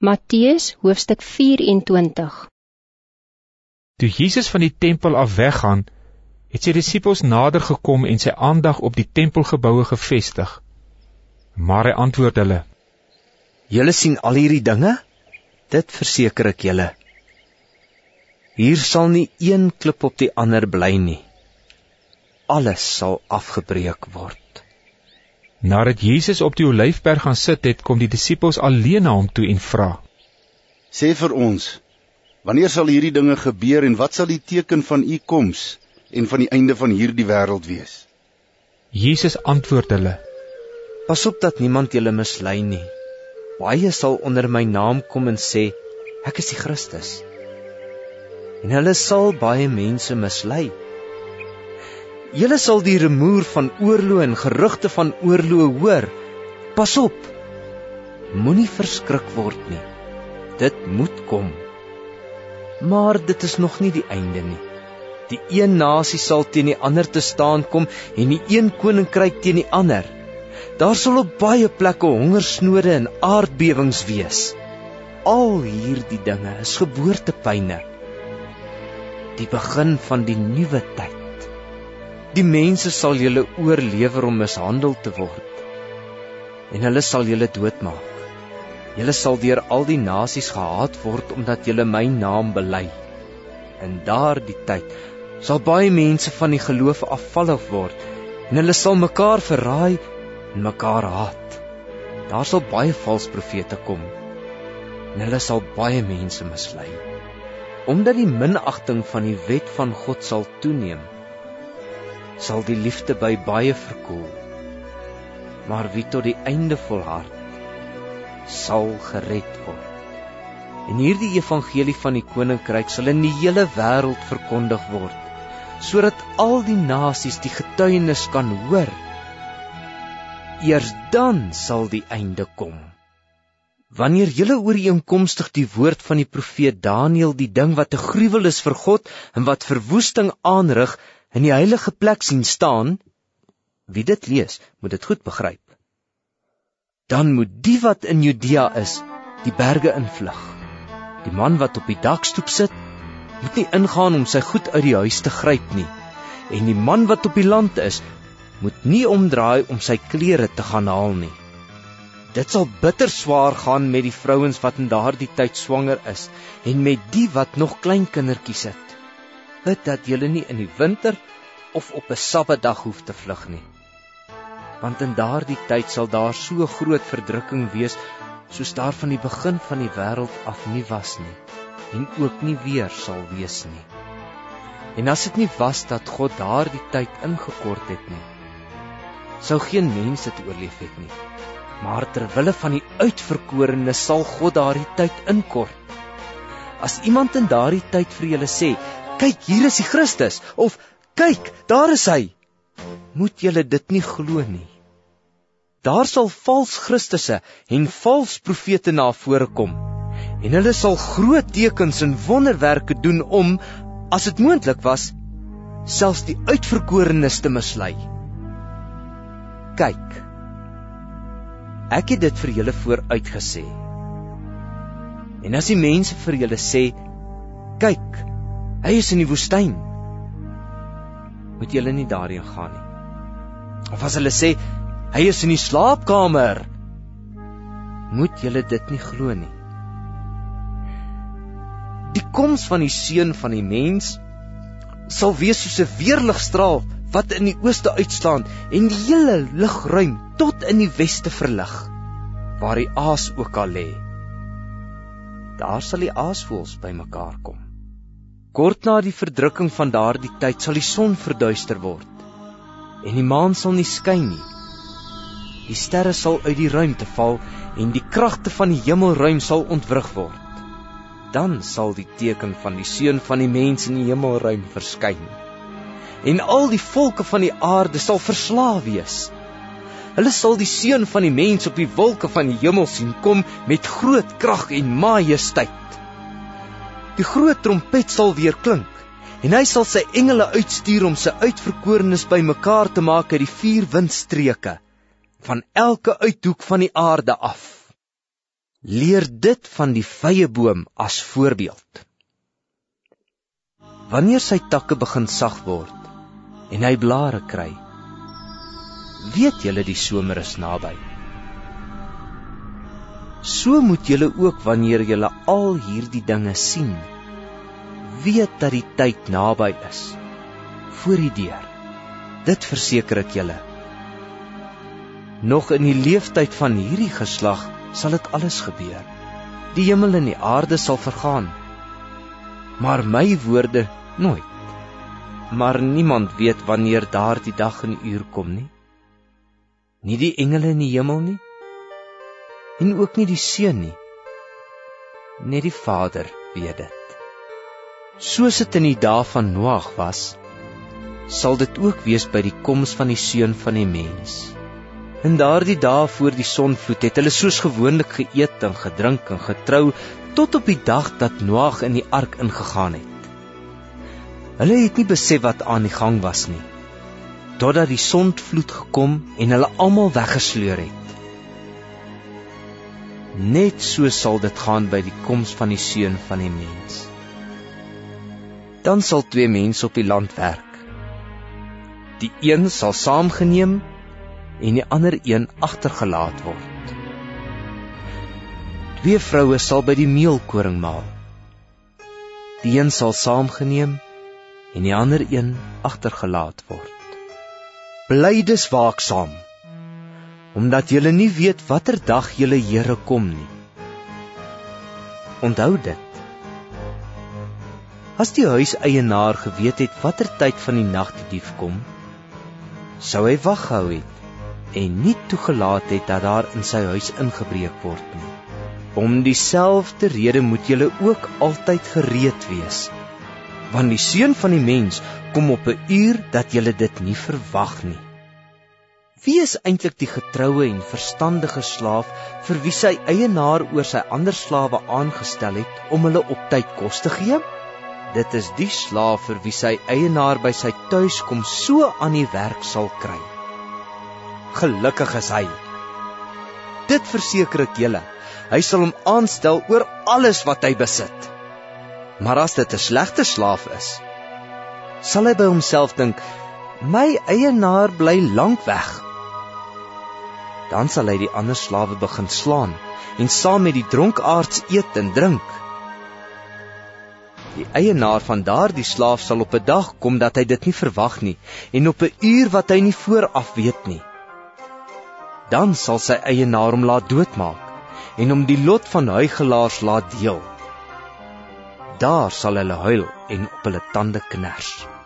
Matteus hoofstuk 24. Toe Jesus van die tempel af weggaan, het sy disippels nader gekom en sy aandag op die tempelgeboue gevestig. Maar hy antwoord hulle: Julle sien al hierdie dinge? Dit verseker ek julle. Hier sal nie een klip op die ander bly nie. Alles sal afgebreek word. Nadat Jesus op die Olyfberg gaan sit het, kom die disippels alleen na hom toe en vra: Sê vir ons, wanneer sal hierdie dinge gebeur en wat sal die teken van u koms en van die einde van hierdie wêreld wees? Jesus antwoord hulle: Pas op dat niemand julle mislei nie. Baie sal onder my naam kom en sê, ek is die Christus. En hulle sal baie mense mislei. Julle sal die rumoer van oorlog en gerugte van oorlog hoor. Pas op, moenie verskrik word nie. Dit moet kom. Maar dit is nog nie die einde nie. Die een nasie sal teen die ander te staan kom en die een koninkryk teen die ander. Daar sal op baie plekke hongersnode en aardbewings wees. Al hierdie dinge is geboortepyne. Die begin van die nuwe tyd. Die mense sal julle oorlewer om mishandel te word. En hulle sal julle doodmaak. Julle sal deur al die nasies gehaat word, omdat julle my naam bely. In daardie tyd sal baie mense van die geloof afvallig word, en hulle sal mekaar verraai en mekaar haat. Daar sal baie valse profete kom, en hulle sal baie mense mislei. Omdat die minagting van die wet van God sal toeneem, sal die liefde by baie verkoel. Maar wie tot die einde volhard, sal gered word. En hierdie evangelie van die koninkryk sal in die hele wêreld verkondig word, sodat al die nasies die getuienis kan hoor. Eers dan sal die einde kom. Wanneer julle ooreenkomstig die woord van die profeet Daniël die ding wat 'n gruwel is vir God en wat verwoesting aanrig, in die heilige plek sien staan, wie dit lees, moet dit goed begryp. Dan moet die wat in Judea is, die berge invlug. Die man wat op die dakstoep sit, moet nie ingaan om sy goed uit die huis te gryp nie. En die man wat op die land is, moet nie omdraai om sy klere te gaan haal nie. Dit sal bitter swaar gaan met die vrouens wat in daardie tyd swanger is, en met die wat nog klein kindertjies het. Bid dat julle nie in die winter of op 'n Sabbatdag hoef te vlug nie. Want in daardie tyd sal daar so groot verdrukking wees, soos daar van die begin van die wêreld af nie was nie, en ook nie weer sal wees nie. En as dit nie was dat God daardie tyd ingekort het nie, sou geen mens dit oorleef het nie. Maar terwille van die uitverkorenes sal God daardie tyd inkort. As iemand in daardie tyd vir julle sê, kyk, hier is die Christus, of kyk, daar is hy, moet julle dit nie glo nie. Daar sal vals Christusse en vals profete na vore kom, en hulle sal groot tekens en wonderwerke doen om, as dit moontlik was, selfs die uitverkorenes te mislei. Kyk, ek het dit vir julle vooruit gesê. En as die mense vir julle sê, kyk, hy is in die woestyn, moet julle nie daarheen gaan nie. Of as hulle sê, hy is in die slaapkamer, moet julle dit nie glo nie. Die koms van die seun van die mens sal wees soos 'n weerligstraal wat in die ooste uitslaan en die hele lugruim tot in die weste verlig, waar die aas ook al lê. Daar sal die aasvoëls bymekaar kom. Kort na die verdrukking van daardie tyd sal die son verduister word, en die maan sal nie skyn nie. Die sterre sal uit die ruimte val, en die kragte van die hemelruim sal ontwrig word. Dan sal die teken van die seun van die mens in die hemelruim verskyn. En al die volke van die aarde sal verslae wees. Hulle sal die seun van die mens op die wolke van die hemel sien kom met groot krag en majesteit. Die groot trompet sal weer klink, en hy sal sy engele uitstuur om sy uitverkorenes bymekaar te maak uit die 4 windstreke, van elke uithoek van die aarde af. Leer dit van die vyeboom as voorbeeld. Wanneer sy takke begin sag word en hy blare kry, weet julle die somer is naby. So moet julle ook wanneer julle al hierdie dinge sien, weet dat die tyd naby is, voor die deur. Dit verseker ek julle. Nog in die leeftyd van hierdie geslag sal dit alles gebeur. Die hemel en die aarde sal vergaan, maar my woorde nooit. Maar niemand weet wanneer daardie dag en uur kom nie. Nie die engele in die hemel nie, en ook nie die Seun nie. Net die Vader weet dit. Soos dit in die dae van Noag was, sal dit ook wees by die koms van die Seun van die mens. In daardie dae voor die sonvloed het hulle soos gewoonlik geëet en gedrink en getrou, tot op die dag dat Noag in die ark ingegaan het. Hulle het nie besef wat aan die gang was nie, totdat die sonvloed gekom en hulle almal weggesleur het. Net so sal dit gaan by die koms van die Seun van die mens. Dan sal 2 mense op die land werk. Die een sal saamgeneem en die ander een agtergelaat word. 2 vroue sal by die meelkoring maal. Die een sal saamgeneem en die ander een agtergelaat word. Bly dus waaksaam, omdat julle nie weet watter dag julle Here kom nie. Onthou dit. As die huiseienaar geweet het watter tyd van die nag die dief kom, sou hy wag gehou het en nie toegelaat het dat daar in sy huis ingebreek word nie. Om dieselfde rede moet julle ook altyd gereed wees, want die Seun van die mens kom op 'n uur dat julle dit nie verwag nie. Wie is eintlik die getroue en verstandige slaaf vir wie sy eienaar oor sy ander slawe aangestel het om hulle op tyd kos te gee? Dit is die slaaf vir wie sy eienaar by sy tuiskom so aan die werk sal kry. Gelukkig is hy. Dit verseker ek julle, hy sal hom aanstel oor alles wat hy besit. Maar as dit 'n slegte slaaf is, sal hy by homself dink, my eienaar bly lank weg. Dan sal hy die ander slawe begin slaan en saam met die dronkaards eet en drink. Die eienaar van daardie slaaf sal op 'n dag kom dat hy dit nie verwag nie en op 'n uur wat hy nie vooraf weet nie. Dan sal sy eienaar hom laat doodmaak en hom die lot van huigelaars laat deel. Daar sal hulle huil en op hulle tande kners.